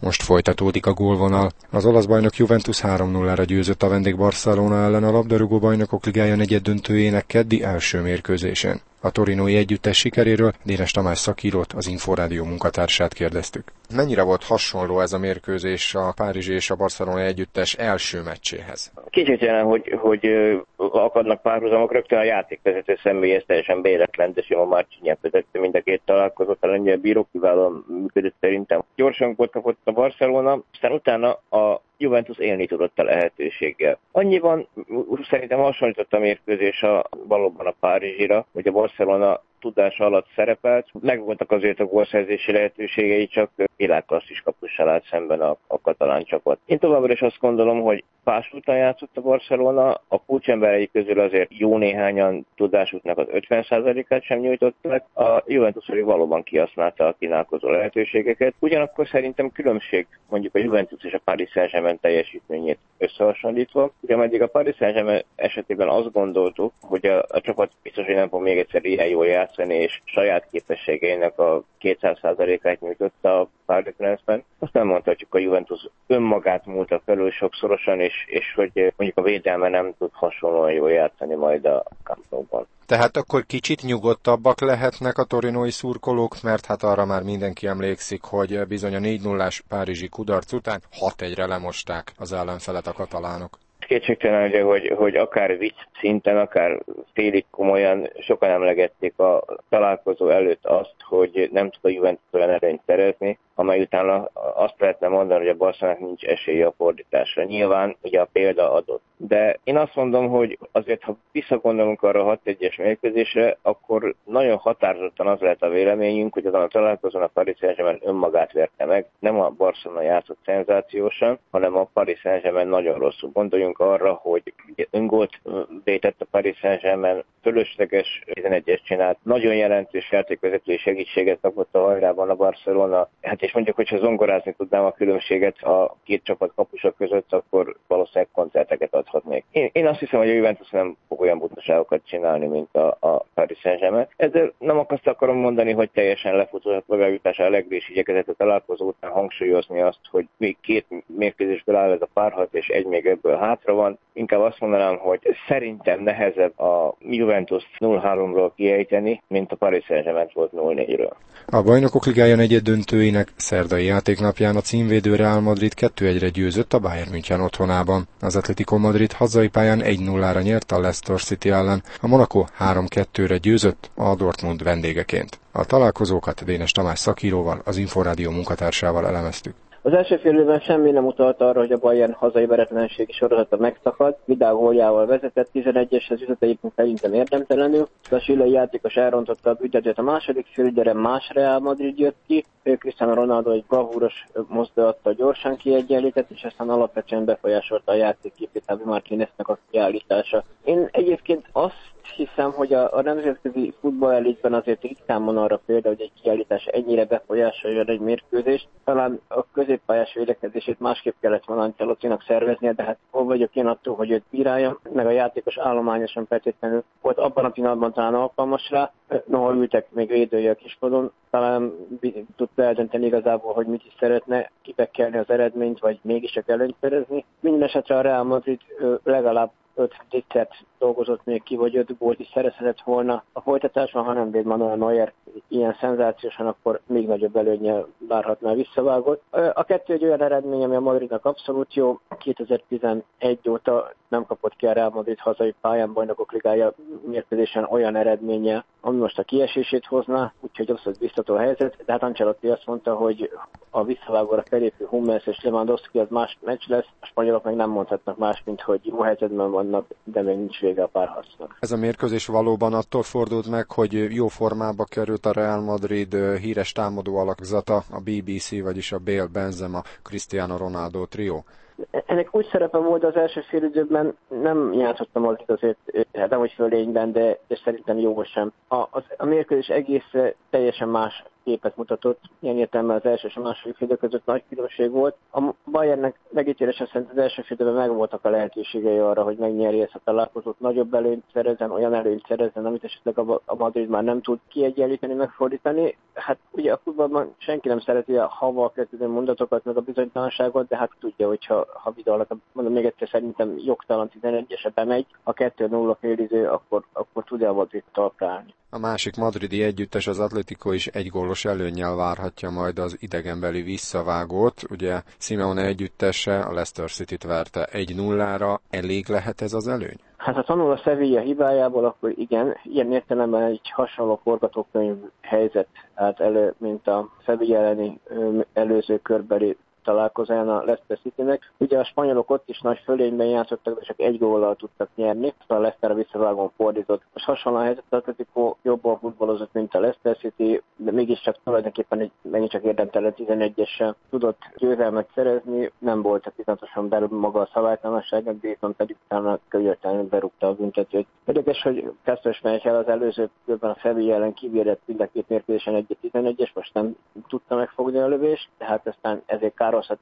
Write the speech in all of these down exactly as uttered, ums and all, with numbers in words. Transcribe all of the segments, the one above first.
Most folytatódik a gólvonal. Az olasz bajnok Juventus három nullára győzött a vendég Barcelona ellen a labdarúgó bajnokok ligája negyeddöntőjének keddi első mérkőzésén. A torinói együttes sikeréről Dénes Tamás szakírót, az Inforádió munkatársát kérdeztük. Mennyire volt hasonló ez a mérkőzés a párizsi és a Barcelona együttes első meccséhez? Kétségtelen, hogy, hogy akadnak párhuzamok, rögtön a játékvezető személyes teljesen véletlen, de Simon Marciniak vezette mind a két találkozót, a lengyel bíró kiválóan működött szerintem. Gyorsan volt kapott a Barcelona, aztán utána a Juventus élni tudott a lehetőséggel. Annyiban szerintem hasonlított a mérkőzés a, valóban a párizsira, hogy a Barcelona tudása alatt szerepelt. Megvoltak azért a gólszerzési lehetőségei, csak világklasszis kapussal állt szemben a, a katalán csapat. Én továbbra is azt gondolom, hogy fásultan játszott a Barcelona, a kulcsemberei közül azért jó néhányan tudásuknak az ötven százalékát sem nyújtottak, a Juventus pedig valóban kihasználta a kínálkozó lehetőségeket. Ugyanakkor szerintem különbség mondjuk a Juventus és a Paris Saint-Germain teljesítményét összehasonlítva. Ugye ameddig a Paris Saint-Germain esetében azt gondoltuk, hogy a, a csapat biztos, hogy nem fog még egyszer ilyen jól játszani, és saját képességeinek a kétszáz százalékát nyújtotta a Parc des Princes-ben. Azt nem mondhatjuk, a Juventus önmagát múlta felül sokszorosan, és, és hogy mondjuk a védelme nem tud hasonlóan jól játszani majd a Camp Nou-ban. Tehát akkor kicsit nyugodtabbak lehetnek a torinói szurkolók, mert hát arra már mindenki emlékszik, hogy bizony a négy nullás párizsi kudarc után hat egyre lemosták az ellenfelet a katalánok. Kétségtelen, ugye, hogy, hogy akár vicc szinten, akár félig komolyan sokan emlegették a találkozó előtt azt, hogy nem tud a Juventus olyan erényt szerezni, amely utána azt lehetne mondani, hogy a Barcelonának nincs esélye a fordításra. Nyilván ugye a példa adott. De én azt mondom, hogy azért, ha visszagondolunk arra a hat egyes mérkőzésre, akkor nagyon határozottan az lehet a véleményünk, hogy azon a találkozón a Paris Saint-Germain önmagát verte meg. Nem a Barcelona játszott szenzációsan, hanem a Paris Saint-Germain nagyon rosszul. Gondoljunk arra, hogy öngolt vétett a Paris Saint-Germain, fölösleges tizenegyes csinált, nagyon jelentős játékvezetői segítséget kapott a hajrában a Barcelona. Hát és mondjuk, hogyha zongorázni tudnám a különbséget a két csapat kapusa között, akkor valószínűleg koncerteket adhatnék. Én, én azt hiszem, hogy a Juventus nem fog olyan butaságokat csinálni, mint a, a Paris Saint-Germain. Ezzel nem azt akarom mondani, hogy teljesen lefutott a bejutásra, a legrés igyekezett a találkozó után hangsúlyozni azt, hogy még két mérkőzésből áll ez a párharc, és egy még ebből hátra van. Inkább azt mondanám, hogy szerintem nehezebb a Juventus nulla háromról kiejteni, mint a Paris Saint-Germain volt nulla négyről. A Bajnokok Ligája negyeddöntőinek szerdai játéknapján a címvédő Real Madrid kettő egyre győzött a Bayern München otthonában. Az Atletico Madrid hazai pályán egy nullára nyert a Leicester City ellen, a Monaco három kettőre győzött a Dortmund vendégeként. A találkozókat Dénes Tamás szakíróval, az Inforádió munkatársával elemeztük. Az első fél időben semmi nem utalt arra, hogy a Bayern hazai veretlenségi sorozata megszakad. Vidal góljával vezetett, tizenegyeshez jutott egyébként szerintem érdemtelenül. A chilei játékos elrontotta a büntetőt, a második fél időre más Real Madrid jött ki. Cristiano Ronaldo egy bravúros mozdulattal gyorsan kiegyenlített, és aztán alapvetően befolyásolta a játékképét Javi Martíneznek a kiállítása. Én egyébként azt hiszem, hogy a, a nemzetközi futballelitben azért ritkán van arra példa, hogy egy kiállítás ennyire befolyásolja egy mérkőzést. Talán a középpályás védekezését másképp kellett volna Ancelottinak szerveznie, de hát hol vagyok én attól, hogy őt bírálja, meg a játékos állományosan feltétlenül volt abban a pillanatban talán alkalmas rá, noha ültek még védője a kispadon, talán tudta eldönteni igazából, hogy mit is szeretne, kipekkelni az eredményt, vagy mégiscsak előnyt szerezni. Minden esetre a Real Madrid legalább öt tisztert dolgozott még ki, vagy öt gólt is szerezhetett volna a folytatásban, ha nem véd Manuel Neuer ilyen szenzációsan, akkor még nagyobb előnnyel várhatná visszavágott. A kettő egy olyan eredmény, ami a Madridnak abszolút jó. kétezer-tizenegy óta nem kapott ki a Real Madrid hazai pályán Bajnokok Ligája mérkőzésen olyan eredménnyel, ami most a kiesését hozná, úgyhogy abszolút biztató a helyzet. De hát Ancelotti azt mondta, hogy a visszavágóra felépő Hummels és Lewandowski az más meccs lesz, a spanyolok meg nem mondhatnak más, mint hogy jó helyzetben vannak, de még nincs vége a párharcnak. Ez a mérkőzés valóban attól fordult meg, hogy jó formába került a Real Madrid híres támadó alakzata, a bé bé cé, vagyis a Bale, Benzema, Cristiano Ronaldo trió. Ennek úgy szerepe volt az első fél időben, nem játszottam az azért, nem hogy fölényben, de, de szerintem jó sem. A, az, a mérkőzés egész teljesen más képet mutatott. Ilyen értelemben az első és a második fél között nagy különbség volt. A Bayernnek megítélése szerint az első félidőben megvoltak a lehetőségei arra, hogy megnyerje ezt a találkozót, nagyobb előnyt szerezzen, olyan előnyt szerezzen, amit esetleg a Madrid már nem tud kiegyenlíteni, megfordítani. Hát ugye a futballban senki nem szereti a haval kezdődő mondatokat, meg a bizonytalanságot, de hát tudja, hogyha ha Vidalnak, mondom még egyszer, szerintem jogtalan tizenegyesre bemegy, a kettő nulla félidő, akkor, akkor tudja a Madrid talpra állni. A másik madridi együttes, az Atletico is egy gólos előnnyel várhatja majd az idegenbeli visszavágót. Ugye Simeone együttese a Leicester Cityt verte egy nullára. Elég lehet ez az előny? Hát ha tanul a Sevilla hibájából, akkor igen, ilyen értelemben egy hasonló forgatókönyv helyzet állt elő, mint a Sevilla elleni előző körbeli találkozón a Leicester Citynek. Ugye a spanyolok ott is nagy fölényben játszottak, de csak egy góllal tudtak nyerni. A Leicester a visszavágón fordított. Most hasonló a helyzet, az Atletico jobban futballozott, mint a Leicester City, de mégiscsak tulajdonképpen egy megint csak érdemtelen tizenegyessel tudott győzelmet szerezni. Nem volt a pillanatosan belül maga a szabálytalanság, viszont pedig utána könyörtelenül berúgta a büntetőt. Érdekes, hogy Castro Schmeichel az előző körben a Sevilla ellen kivédett mind a két mérkőzésen egy tizenegyes, most nem tudta megfogni a lövést, tehát aztán ezért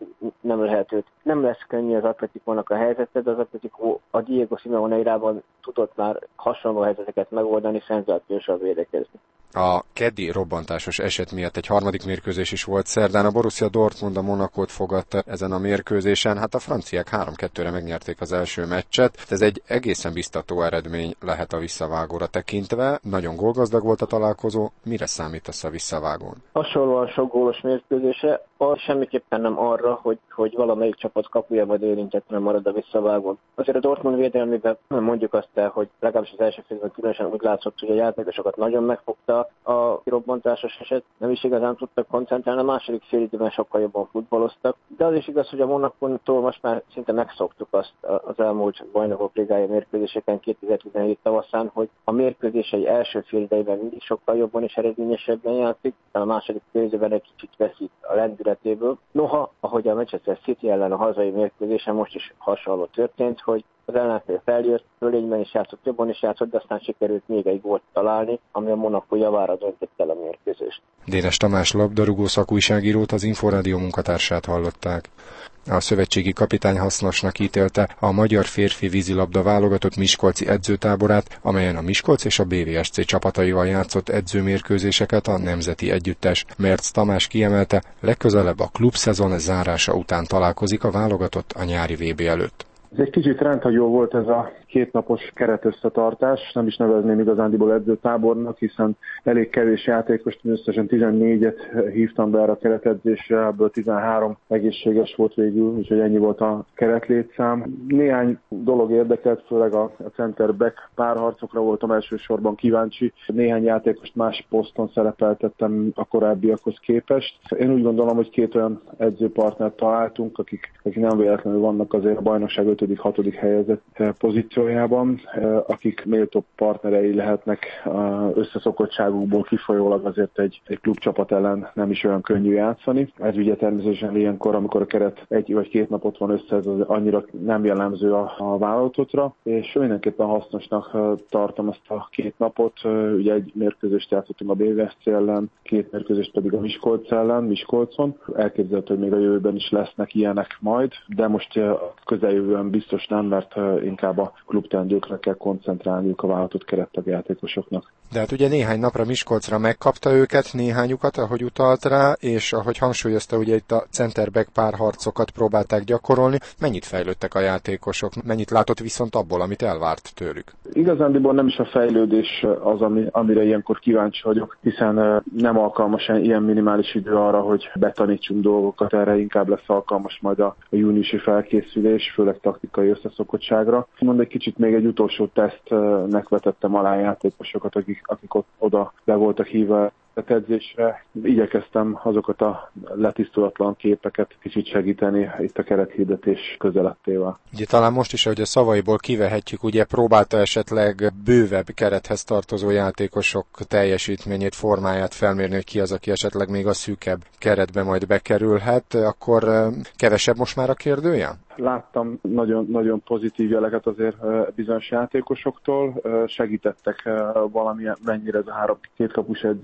nem lehet őt. Nem lesz könnyű az Atleticónak a helyzete, de az Atletico a Diego Simeone irában tudott már hasonló helyzeteket megoldani, szenzációsan védekezni. A keddi robbantásos eset miatt egy harmadik mérkőzés is volt szerdán. A Borussia Dortmund a Monacót fogadta ezen a mérkőzésen. Hát a franciák három kettőre megnyerték az első meccset. Ez egy egészen biztató eredmény lehet a visszavágóra tekintve. Nagyon gólgazdag volt a találkozó. Mire számítasz a visszavágón? Hasonlóan sok gólos mérkőzése, az semmiképpen nem arra, hogy, hogy valamelyik csapat kapuja majd érintetlen marad a visszavágón. Azért a Dortmund védelmében mondjuk azt el, hogy legalábbis az első félben különösen úgy látszott, hogy a játékosokat nagyon megfogta a robbantásos eset, nem is igazán tudtak koncentrálni, a második fél időben sokkal jobban futballoztak, de az is igaz, hogy a Monacótól most már szinte megszoktuk azt az elmúlt bajnokok ligája mérkőzéseken kétezer-tizenhét tavaszán, hogy a mérkőzései első fél idejében mindig sokkal jobban és eredményesebben játszik, a második fél időben egy kicsit veszít a lendületéből. Noha, ahogy a Manchester City ellen a hazai mérkőzésen most is hasonló történt, hogy az ellenfél feljött, fölényben is játszott, jobban is játszott, de aztán sikerült még egy gólt találni, ami a Monaco javára döntött el a mérkőzést. Dénes Tamás labdarúgó szakújságírót, az Inforádió munkatársát hallották. A szövetségi kapitány hasznosnak ítélte a magyar férfi vízilabda válogatott miskolci edzőtáborát, amelyen a Miskolc és a bé vé es cé csapataival játszott edzőmérkőzéseket a nemzeti együttes. Merc Tamás kiemelte, legközelebb a klubszezon zárása után találkozik a válogatott a nyári vé bé előtt. Ez egy kicsit rendhagyó volt ez a kétnapos keretösszetartás, nem is nevezném igazándiból edzőtábornak, hiszen elég kevés játékost, összesen tizennégyet hívtam be erre a keretedzésre, ebből tizenhárom egészséges volt végül, úgyhogy ennyi volt a keretlétszám. Néhány dolog érdekelt, főleg a center back párharcokra voltam elsősorban kíváncsi. Néhány játékost más poszton szerepeltettem a korábbiakhoz képest. Én úgy gondolom, hogy két olyan edzőpartnert találtunk, akik, akik nem véletlenül vannak azért a bajnokság ötödik-hatodik helyezett pozíciójában, akik méltó partnerei lehetnek összeszokottságukból kifolyólag azért egy, egy klubcsapat ellen nem is olyan könnyű játszani. Ez ugye természetesen ilyenkor, amikor a keret egy vagy két napot van össze, ez annyira nem jellemző a, a válogatottra, és mindenképpen hasznosnak tartom ezt a két napot. Ugye egy mérkőzést játszottunk a bé vé es cé ellen, két mérkőzést pedig a Miskolc ellen, Miskolcon. Elképzelhető, hogy még a jövőben is lesznek ilyenek majd, de most közeljövően biztos nem, mert inkább a klubteendőkre kell koncentrálniuk a vállalatott kerettagjátékosoknak. De hát ugye néhány napra Miskolcra megkapta őket, néhányukat, ahogy utalt rá, és ahogy hangsúlyozta, ugye itt a center-back párharcokat próbálták gyakorolni. Mennyit fejlődtek a játékosok? Mennyit látott viszont abból, amit elvárt tőlük? Igazándiból nem is a fejlődés az, ami, amire ilyenkor kíváncsi vagyok, hiszen nem alkalmas ilyen minimális idő arra, hogy betanítsunk dolgokat, erre inkább lesz alkalmas majd a, a júniusi felkészülés, főleg taktikai összeszokottságra. Mond egy kicsit még egy utolsó tesztnek vetettem alá játékosokat, akik, akik ott, oda le voltak hívva edzésre. Igyekeztem azokat a letisztulatlan képeket kicsit segíteni itt a kerethirdetés közelettével. Ugye talán most is, ahogy a szavaiból kivehetjük, ugye próbálta esetleg bővebb kerethez tartozó játékosok teljesítményét, formáját felmérni, hogy ki az, aki esetleg még a szűkebb keretbe majd bekerülhet, akkor kevesebb most már a kérdője? Láttam nagyon, nagyon pozitív jeleket azért bizonyos játékosoktól, segítettek valamilyen mennyire ez a három kétkapus edzés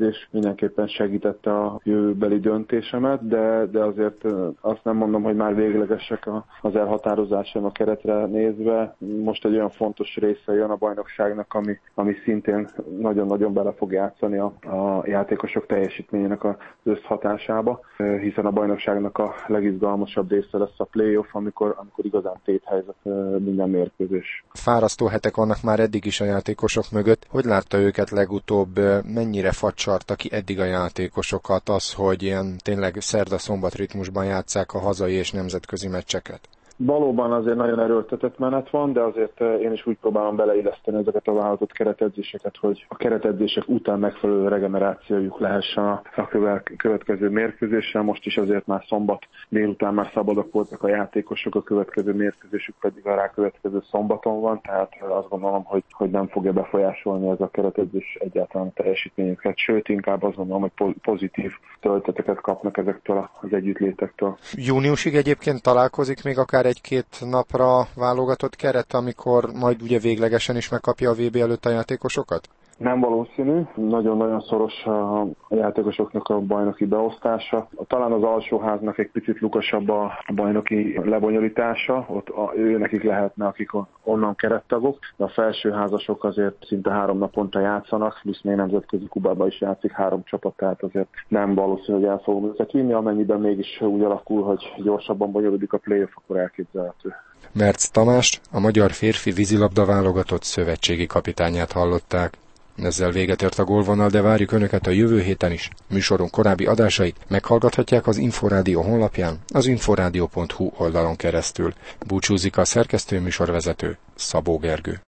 mindenképpen segítette a jövőbeli döntésemet, de, de azért azt nem mondom, hogy már véglegesek az elhatározásom a keretre nézve. Most egy olyan fontos része jön a bajnokságnak, ami, ami szintén nagyon-nagyon bele fog játszani a, a játékosok teljesítményének az összhatásába, hiszen a bajnokságnak a legizgalmasabb része lesz a playoff, amikor, amikor igazán téthelyzet minden mérkőzés. Fárasztó hetek vannak már eddig is a játékosok mögött. Hogy látta őket legutóbb, mennyire facsarta ki eddig a játékosokat az, hogy ilyen tényleg szerda-szombat ritmusban játsszák a hazai és nemzetközi meccseket? Valóban azért nagyon erőltetett menet van, de azért én is úgy próbálom beleilleszteni ezeket a vállalatott keretedzéseket, hogy a keretedzések után megfelelő regenerációjuk lehessen a következő mérkőzéssel. Most is azért már szombat délután már szabadok voltak a játékosok, a következő mérkőzésük pedig a rákövetkező szombaton van, tehát azt gondolom, hogy, hogy nem fogja befolyásolni ez a keretedzés egyáltalán a teljesítményüket, sőt inkább azt gondolom, hogy pozitív tölteteket kapnak ezektől az együttlétektől. Júniusig egyébként találkozik még akár egy-két napra válogatott keret, amikor majd ugye véglegesen is megkapja a vé bé előtt a játékosokat? Nem valószínű, nagyon-nagyon szoros a játékosoknak a bajnoki beosztása. Talán az alsóháznak egy picit lukasabb a bajnoki lebonyolítása, ott a, ő nekik lehetne, akik onnan kerettagok, de a felsőházasok azért szinte három naponta játszanak, plusz még nemzetközi Kubában is játszik három csapat, tehát azért nem valószínű, hogy el fogom őket vinni, amennyiben mégis úgy alakul, hogy gyorsabban bonyolódik a playoff, akkor elképzelhető. Merc Tamást, a magyar férfi vízilabda válogatott szövetségi kapitányát hallották. Ezzel véget ért a Gólvonal, de várjuk Önöket a jövő héten is. Műsorunk korábbi adásait meghallgathatják az Inforádió honlapján, az inforádió pont hu oldalon keresztül. Búcsúzik a szerkesztő műsorvezető, Szabó Gergő.